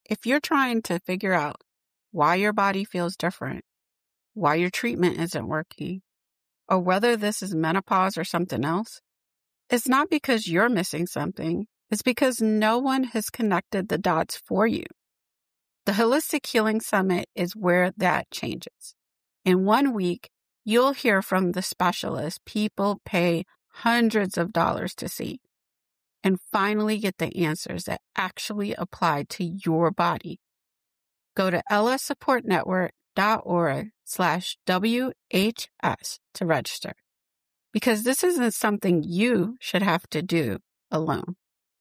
If you're trying to figure out why your body feels different, why your treatment isn't working, or whether this is menopause or something else, it's not because you're missing something. It's because no one has connected the dots for you. The Holistic Healing Summit is where that changes. In 1 week, you'll hear from the specialists people pay hundreds of dollars to see, and finally get the answers that actually apply to your body. Go to lssupportnetwork.org/WHS to register, because this isn't something you should have to do alone.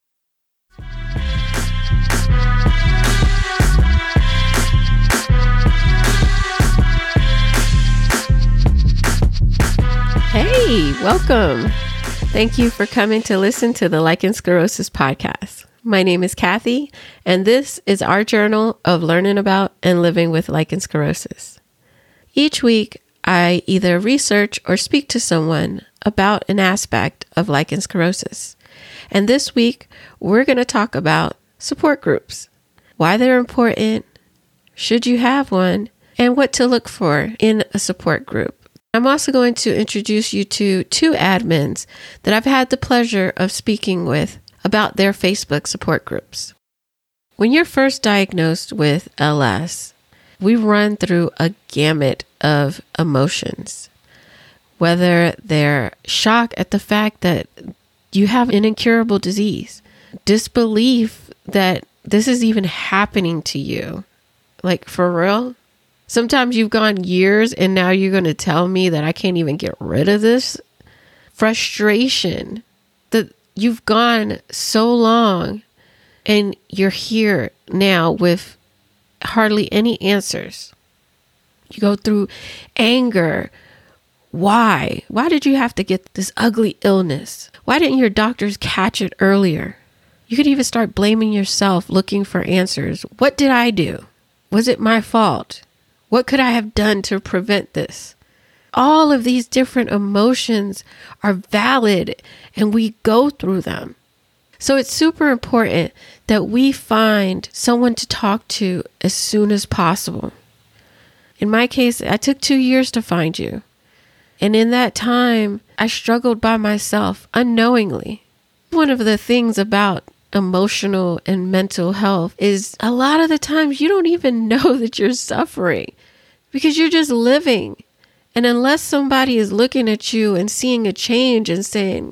Hey, welcome. Thank you for coming to listen to the Lichen Sclerosus podcast. My name is Kathy, and this is our journal of learning about and living with lichen sclerosus. Each week, I either research or speak to someone about an aspect of lichen sclerosus. And this week, we're going to talk about support groups, why they're important, should you have one, and what to look for in a support group. I'm also going to introduce you to 2 admins that I've had the pleasure of speaking with about their Facebook support groups. When you're first diagnosed with LS, we run through a gamut of emotions, whether they're shock at the fact that you have an incurable disease, disbelief that this is even happening to you, like for real. Sometimes you've gone years and now you're going to tell me that I can't even get rid of this. Frustration that you've gone so long and you're here now with hardly any answers. You go through anger. Why? Why did you have to get this ugly illness? Why didn't your doctors catch it earlier? You could even start blaming yourself, looking for answers. What did I do? Was it my fault? What could I have done to prevent this? All of these different emotions are valid and we go through them. So it's super important that we find someone to talk to as soon as possible. In my case, I took 2 years to find you. And in that time, I struggled by myself unknowingly. One of the things about emotional and mental health is a lot of the times you don't even know that you're suffering because you're just living. And unless somebody is looking at you and seeing a change and saying,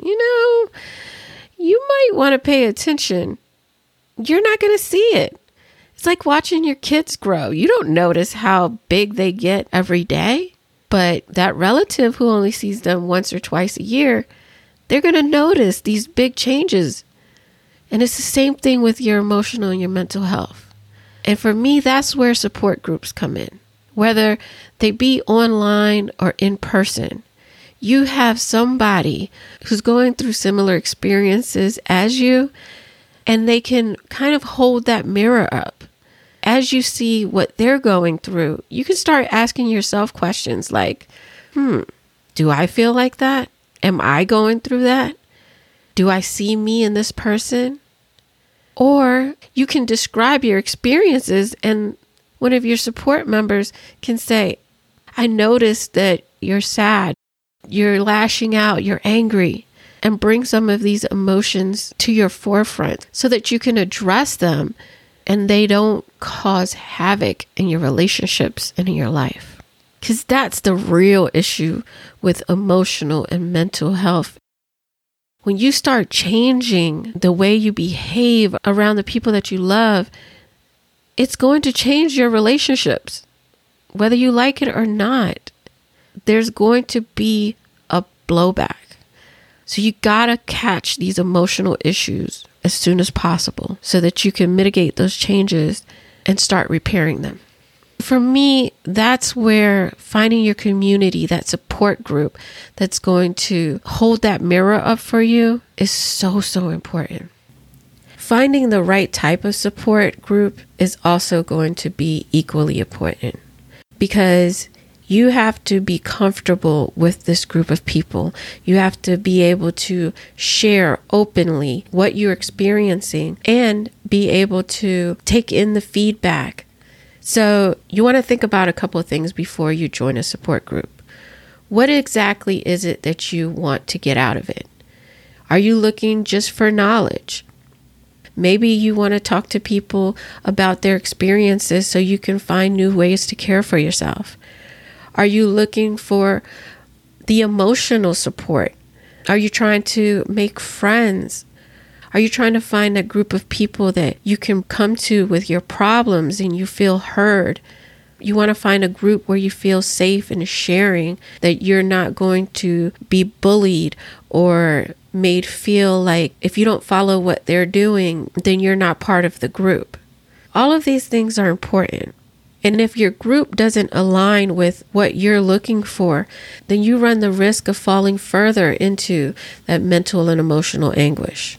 you might want to pay attention, you're not going to see it. It's like watching your kids grow. You don't notice how big they get every day, but that relative who only sees them once or twice a year, they're going to notice these big changes. And it's the same thing with your emotional and your mental health. And for me, that's where support groups come in. Whether they be online or in person, you have somebody who's going through similar experiences as you, and they can kind of hold that mirror up. As you see what they're going through, you can start asking yourself questions like, do I feel like that? Am I going through that? Do I see me in this person? Or you can describe your experiences and one of your support members can say, I noticed that you're sad, you're lashing out, you're angry, and bring some of these emotions to your forefront so that you can address them and they don't cause havoc in your relationships and in your life. Because that's the real issue with emotional and mental health. When you start changing the way you behave around the people that you love, it's going to change your relationships, whether you like it or not. There's going to be a blowback. So you gotta catch these emotional issues as soon as possible so that you can mitigate those changes and start repairing them. For me, that's where finding your community, that support group that's going to hold that mirror up for you is so, so important. Finding the right type of support group is also going to be equally important because You have to be comfortable with this group of people. You have to be able to share openly what you're experiencing and be able to take in the feedback. So you want to think about a couple of things before you join a support group. What exactly is it that you want to get out of it? Are you looking just for knowledge? Maybe you want to talk to people about their experiences so you can find new ways to care for yourself. Are you looking for the emotional support? Are you trying to make friends? Are you trying to find a group of people that you can come to with your problems and you feel heard? You want to find a group where you feel safe in sharing, that you're not going to be bullied or made feel like if you don't follow what they're doing, then you're not part of the group. All of these things are important. And if your group doesn't align with what you're looking for, then you run the risk of falling further into that mental and emotional anguish.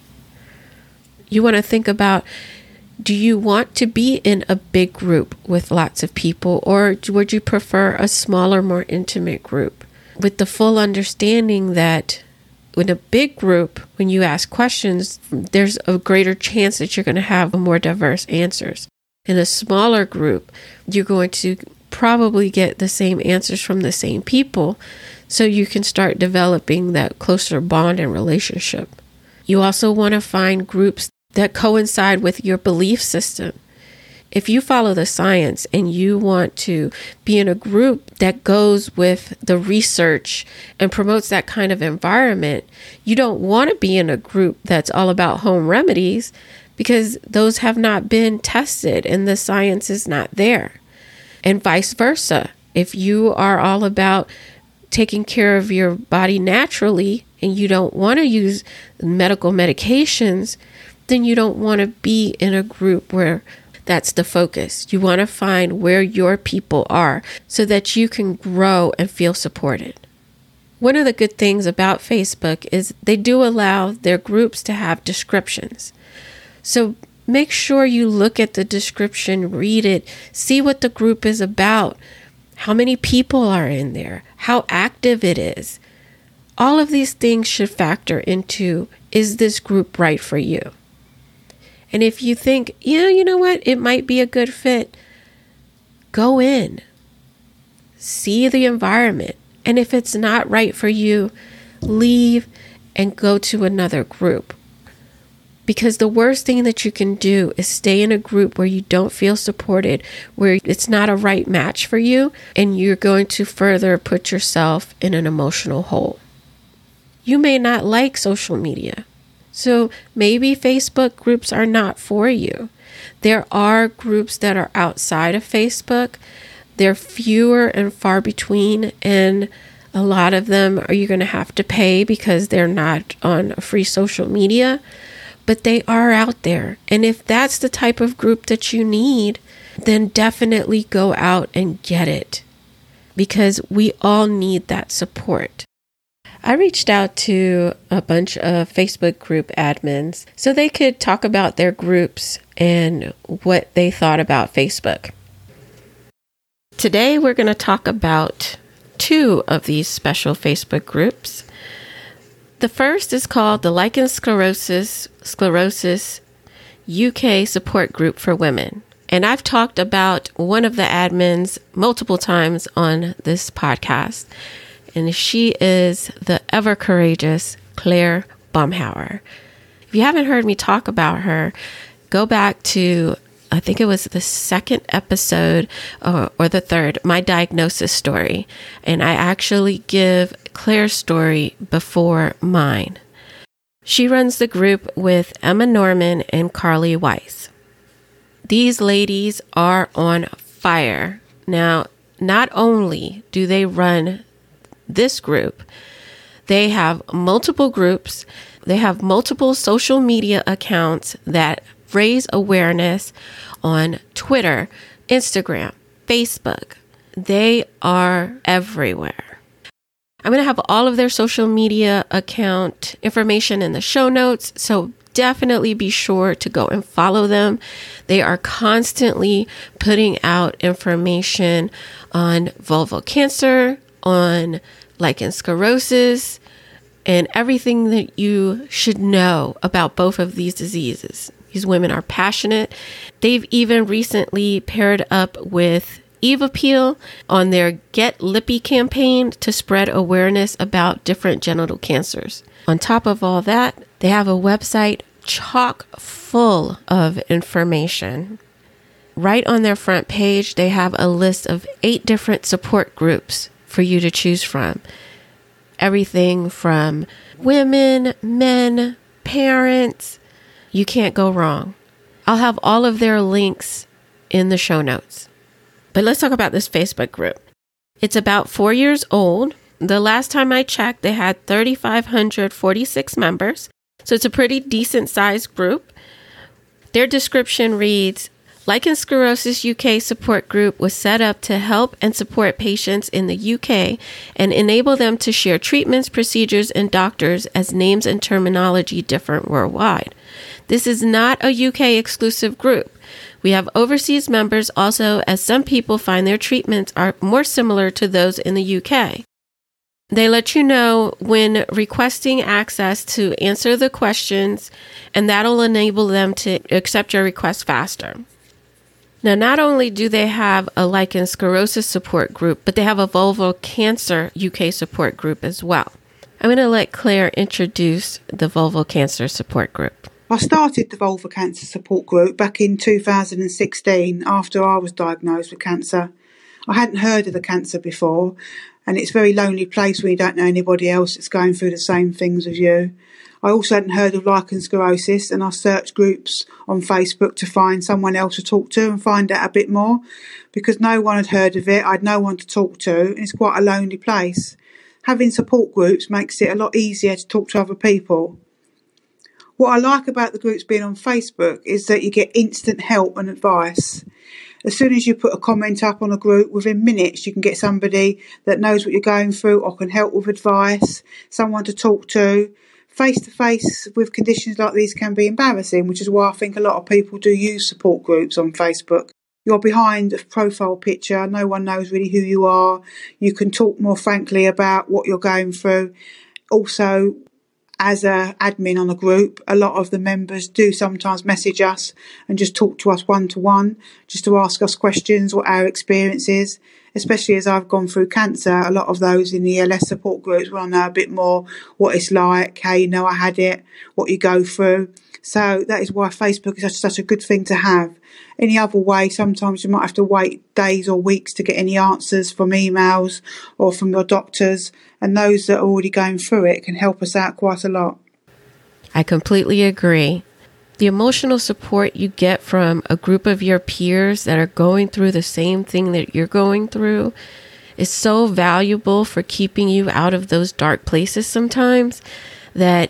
You want to think about, do you want to be in a big group with lots of people, or would you prefer a smaller, more intimate group with the full understanding that in a big group, when you ask questions, there's a greater chance that you're going to have more diverse answers. In a smaller group, you're going to probably get the same answers from the same people, so you can start developing that closer bond and relationship. You also want to find groups that coincide with your belief system. If you follow the science and you want to be in a group that goes with the research and promotes that kind of environment, you don't want to be in a group that's all about home remedies, because those have not been tested and the science is not there. And vice versa. If you are all about taking care of your body naturally and you don't want to use medical medications, then you don't want to be in a group where that's the focus. You want to find where your people are so that you can grow and feel supported. One of the good things about Facebook is they do allow their groups to have descriptions. So make sure you look at the description, read it, see what the group is about, how many people are in there, how active it is. All of these things should factor into, is this group right for you? And if you think, you know what, it might be a good fit, go in, see the environment. And if it's not right for you, leave and go to another group. Because the worst thing that you can do is stay in a group where you don't feel supported, where it's not a right match for you, and you're going to further put yourself in an emotional hole. You may not like social media. So maybe Facebook groups are not for you. There are groups that are outside of Facebook. They're fewer and far between, and a lot of them are you going to have to pay because they're not on free social media, but they are out there. And if that's the type of group that you need, then definitely go out and get it, because we all need that support. I reached out to a bunch of Facebook group admins so they could talk about their groups and what they thought about Facebook. Today, we're going to talk about 2 of these special Facebook groups. The first is called the Lichen Sclerosis UK Support Group for Women. And I've talked about one of the admins multiple times on this podcast. And she is the ever courageous Claire Baumhauer. If you haven't heard me talk about her, go back to, I think it was the 2nd episode or the 3rd, my diagnosis story. And I actually give Claire's story before mine. She runs the group with Emma Norman and Carly Weiss. These ladies are on fire. Now, not only do they run this group, they have multiple groups. They have multiple social media accounts that raise awareness on Twitter, Instagram, Facebook. They are everywhere. I'm going to have all of their social media account information in the show notes, so definitely be sure to go and follow them. They are constantly putting out information on vulval cancer, on lichen sclerosis, and everything that you should know about both of these diseases. These women are passionate. They've even recently paired up with Evapeel on their Get Lippy campaign to spread awareness about different genital cancers. On top of all that, they have a website chock full of information. Right on their front page, they have a list of 8 different support groups for you to choose from. Everything from women, men, parents. You can't go wrong. I'll have all of their links in the show notes. But let's talk about this Facebook group. It's about 4 years old. The last time I checked, they had 3,546 members. So it's a pretty decent sized group. Their description reads, Lichen Sclerosis UK support group was set up to help and support patients in the UK and enable them to share treatments, procedures, and doctors as names and terminology differ worldwide. This is not a UK exclusive group. We have overseas members also, as some people find their treatments are more similar to those in the UK. They let you know when requesting access to answer the questions, and that'll enable them to accept your request faster. Now, not only do they have a lichen sclerosis support group, but they have a vulval cancer UK support group as well. I'm going to let Claire introduce the vulval cancer support group. I started the vulvar cancer support group back in 2016 after I was diagnosed with cancer. I hadn't heard of the cancer before, and it's a very lonely place when you don't know anybody else that's going through the same things as you. I also hadn't heard of lichen sclerosis, and I searched groups on Facebook to find someone else to talk to and find out a bit more, because no one had heard of it. I had no one to talk to, and it's quite a lonely place. Having support groups makes it a lot easier to talk to other people. What I like about the groups being on Facebook is that you get instant help and advice. As soon as you put a comment up on a group, within minutes you can get somebody that knows what you're going through or can help with advice, someone to talk to. Face-to-face with conditions like these can be embarrassing, which is why I think a lot of people do use support groups on Facebook. You're behind a profile picture, no one knows really who you are. You can talk more frankly about what you're going through. Also, as an admin on a group, a lot of the members do sometimes message us and just talk to us one-to-one, just to ask us questions, what our experience is. Especially as I've gone through cancer, a lot of those in the ELS support groups want to know a bit more what it's like, how you know I had it, what you go through. So that is why Facebook is such a good thing to have. Any other way, sometimes you might have to wait days or weeks to get any answers from emails or from your doctors, and those that are already going through it can help us out quite a lot. I completely agree. The emotional support you get from a group of your peers that are going through the same thing that you're going through is so valuable for keeping you out of those dark places sometimes that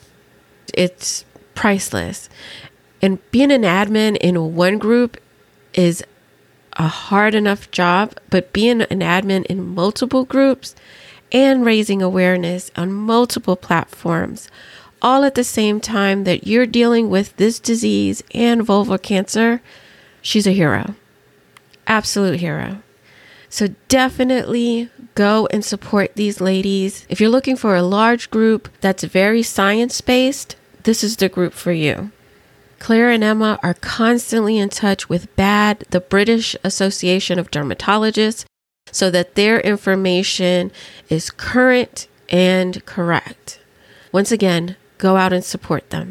it's priceless. And being an admin in one group is a hard enough job, but being an admin in multiple groups and raising awareness on multiple platforms, all at the same time that you're dealing with this disease and vulvar cancer, she's a hero. Absolute hero. So definitely go and support these ladies. If you're looking for a large group that's very science-based, this is the group for you. Claire and Emma are constantly in touch with BAD, the British Association of Dermatologists, so that their information is current and correct. Once again, go out and support them.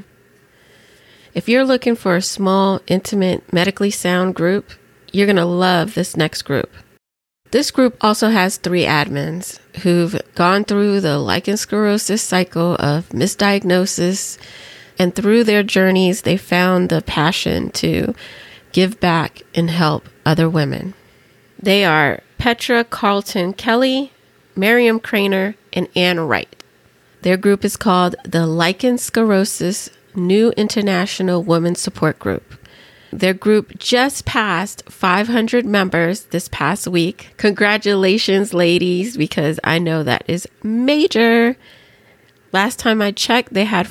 If you're looking for a small, intimate, medically sound group, you're going to love this next group. This group also has 3 admins who've gone through the lichen sclerosis cycle of misdiagnosis, and through their journeys, they found the passion to give back and help other women. They are Petra Carlton Kelly, Miriam Craner, and Anne Wright. Their group is called the Lichen Sclerosis New International Women's Support Group. Their group just passed 500 members this past week. Congratulations, ladies, because I know that is major. Last time I checked, they had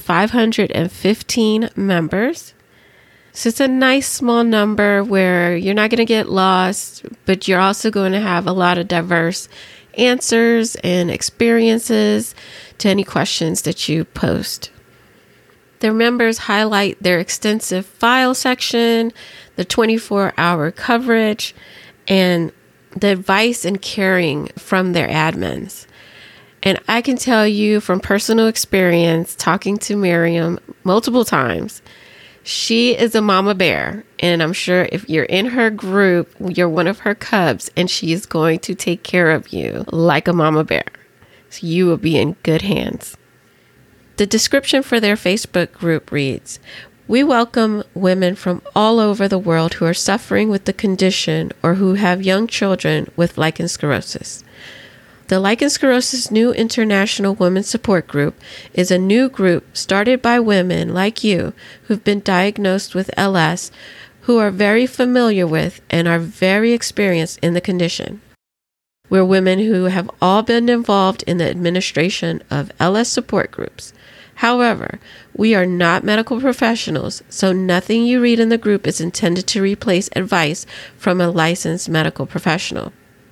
515 members. So it's a nice small number where you're not going to get lost, but you're also going to have a lot of diverse answers and experiences to any questions that you post. Their members highlight their extensive file section, the 24-hour coverage, and the advice and caring from their admins. And I can tell you from personal experience, talking to Miriam multiple times, she is a mama bear. And I'm sure if you're in her group, you're one of her cubs, and she is going to take care of you like a mama bear. So you will be in good hands. The description for their Facebook group reads, "We welcome women from all over the world who are suffering with the condition or who have young children with lichen sclerosus. The Lichen Sclerosus New International Women's Support Group is a new group started by women like you who've been diagnosed with LS, who are very familiar with and are very experienced in the condition. We're women who have all been involved in the administration of LS support groups. However, we are not medical professionals, so nothing you read in the group is intended to replace advice from a licensed medical professional.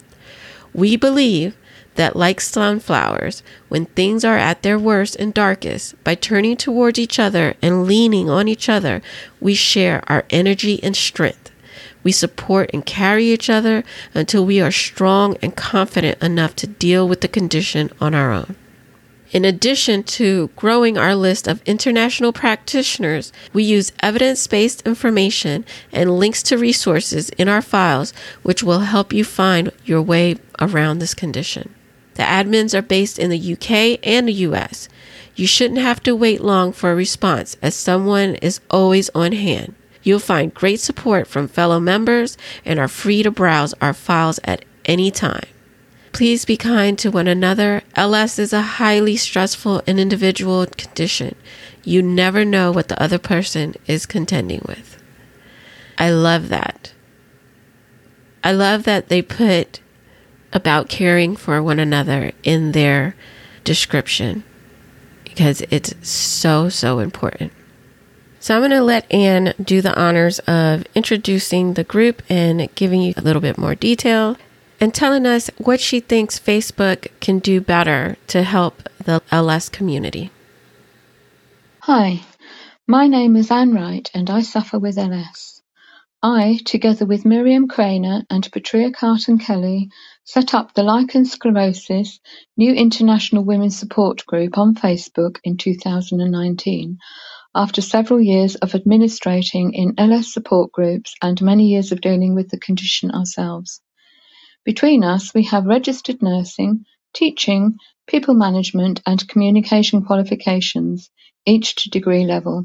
We believe that like sunflowers, when things are at their worst and darkest, by turning towards each other and leaning on each other, we share our energy and strength. We support and carry each other until we are strong and confident enough to deal with the condition on our own. In addition to growing our list of international practitioners, we use evidence-based information and links to resources in our files, which will help you find your way around this condition. The admins are based in the UK and the US. You shouldn't have to wait long for a response, as someone is always on hand. You'll find great support from fellow members and are free to browse our files at any time. Please be kind to one another. LS is a highly stressful and individual condition. You never know what the other person is contending with." I love that. I love that they put about caring for one another in their description, because it's so, so important. So I'm going to let Anne do the honors of introducing the group and giving you a little bit more detail and telling us what she thinks Facebook can do better to help the LS community. Hi, my name is Anne Wright and I suffer with LS. I, together with Miriam Craner and Patria Carton-Kelly, set up the Lichen Sclerosus New International Women's Support Group on Facebook in 2019, after several years of administrating in LS support groups and many years of dealing with the condition ourselves. Between us, we have registered nursing, teaching, people management and communication qualifications, each to degree level.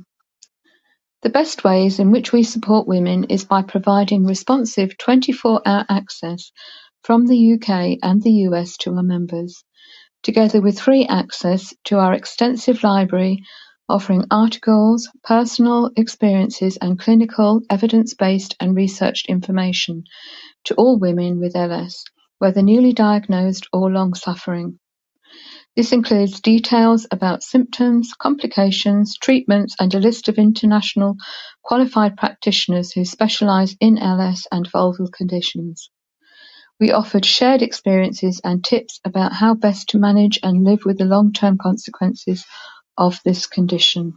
The best ways in which we support women is by providing responsive 24-hour access from the UK and the US to our members, together with free access to our extensive library offering articles, personal experiences and clinical, evidence-based and researched information to all women with LS, whether newly diagnosed or long suffering. This includes details about symptoms, complications, treatments, and a list of international qualified practitioners who specialize in LS and vulval conditions. We offered shared experiences and tips about how best to manage and live with the long-term consequences of this condition.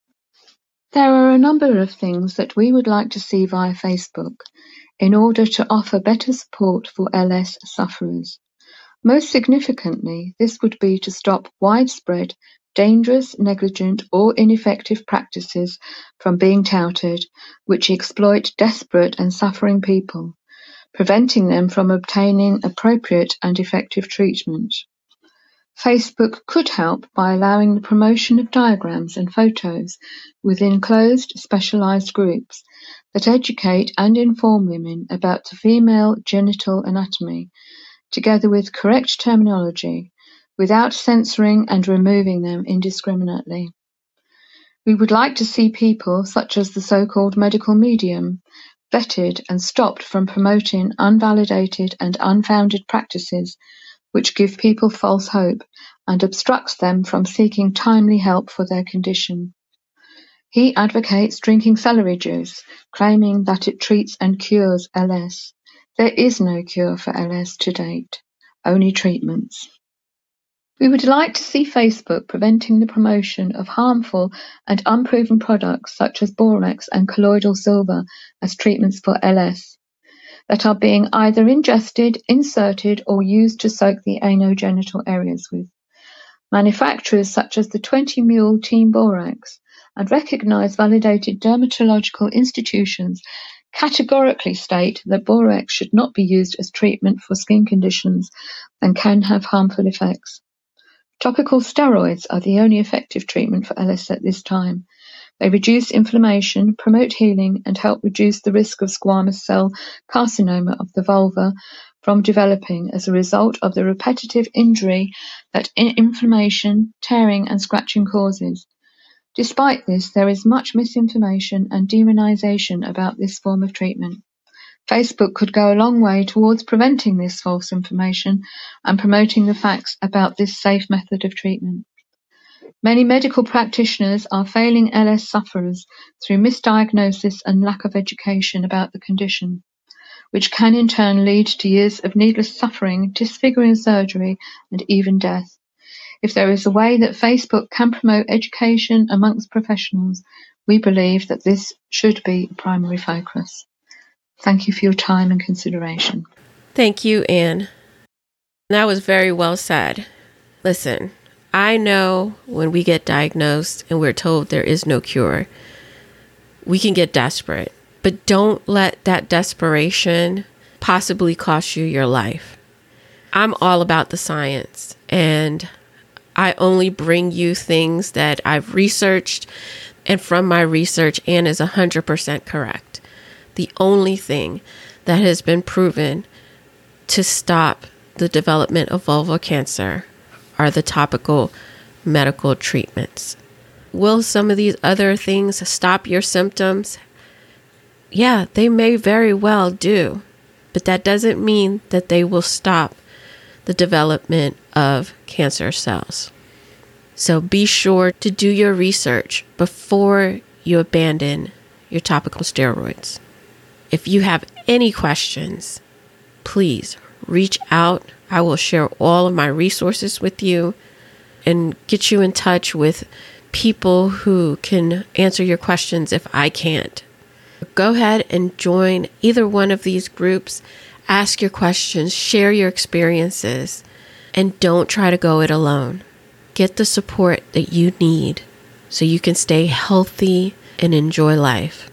There are a number of things that we would like to see via Facebook in order to offer better support for LS sufferers. Most significantly, this would be to stop widespread, dangerous, negligent, or ineffective practices from being touted, which exploit desperate and suffering people, preventing them from obtaining appropriate and effective treatment. Facebook could help by allowing the promotion of diagrams and photos within closed, specialized groups that educate and inform women about the female genital anatomy, together with correct terminology, without censoring and removing them indiscriminately. We would like to see people, such as the so-called medical medium, vetted and stopped from promoting unvalidated and unfounded practices which give people false hope and obstructs them from seeking timely help for their condition. He advocates drinking celery juice, claiming that it treats and cures LS. There is no cure for LS to date, only treatments. We would like to see Facebook preventing the promotion of harmful and unproven products such as borax and colloidal silver as treatments for LS that are being either ingested, inserted, or used to soak the anogenital areas with. Manufacturers such as the 20 Mule Team Borax and recognized validated dermatological institutions categorically state that borax should not be used as treatment for skin conditions and can have harmful effects. Topical steroids are the only effective treatment for LS at this time. They reduce inflammation, promote healing, and help reduce the risk of squamous cell carcinoma of the vulva from developing as a result of the repetitive injury that inflammation, tearing, and scratching causes. Despite this, there is much misinformation and demonization about this form of treatment. Facebook could go a long way towards preventing this false information and promoting the facts about this safe method of treatment. Many medical practitioners are failing LS sufferers through misdiagnosis and lack of education about the condition, which can in turn lead to years of needless suffering, disfiguring surgery, and even death. If there is a way that Facebook can promote education amongst professionals, we believe that this should be a primary focus. Thank you for your time and consideration. Thank you, Anne. That was very well said. Listen, I know when we get diagnosed and we're told there is no cure, we can get desperate, but don't let that desperation possibly cost you your life. I'm all about the science, and I only bring you things that I've researched, and from my research, Anne is 100% correct. The only thing that has been proven to stop the development of vulval cancer are the topical medical treatments. Will some of these other things stop your symptoms? Yeah, they may very well do, but that doesn't mean that they will stop the development of cancer cells. So be sure to do your research before you abandon your topical steroids. If you have any questions, please reach out. I will share all of my resources with you and get you in touch with people who can answer your questions if I can't. Go ahead and join either one of these groups. Ask your questions, share your experiences, and don't try to go it alone. Get the support that you need so you can stay healthy and enjoy life.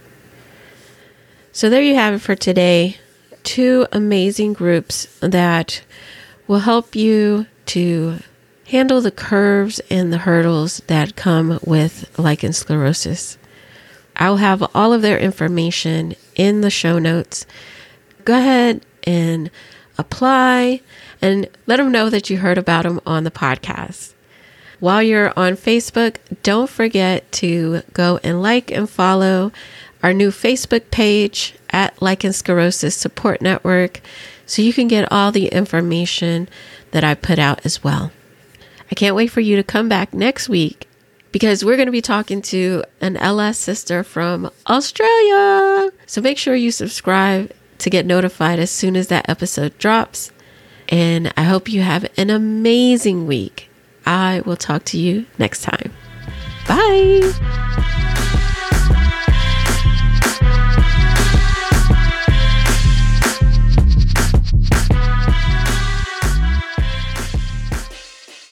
So there you have it for today. 2 amazing groups that will help you to handle the curves and the hurdles that come with lichen sclerosis. I'll have all of their information in the show notes. Go ahead and apply and let them know that you heard about them on the podcast. While you're on Facebook, don't forget to go and like and follow our new Facebook page at Lichen Sclerosis Support Network so you can get all the information that I put out as well. I can't wait for you to come back next week because we're going to be talking to an LS sister from Australia. So make sure you subscribe to get notified as soon as that episode drops. And I hope you have an amazing week. I will talk to you next time. Bye.